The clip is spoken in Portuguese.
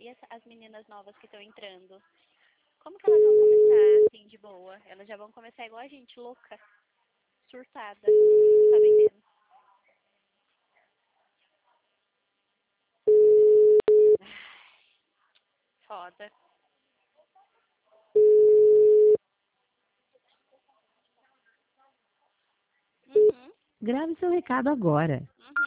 E as meninas novas que estão entrando? Como que elas vão começar assim de boa? Elas já vão começar igual a gente, louca, surtada. Não tá vendendo. Foda. Uhum. Grave seu recado agora.